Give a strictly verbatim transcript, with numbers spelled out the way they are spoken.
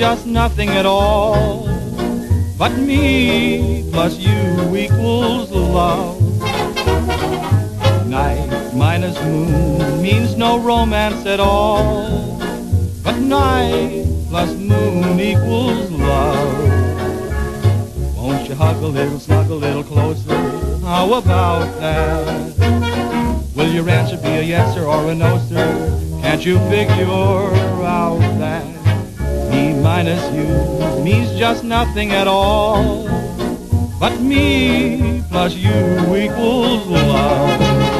just nothing at all. But me plus you equals love. Night minus moon means no romance at all. But night plus moon equals love. Won't you hug a little, snug a little closer? How about that? Will your answer be a yes sir or a no sir? Can't you figure out that me minus you means just nothing at all? But me plus you equals love.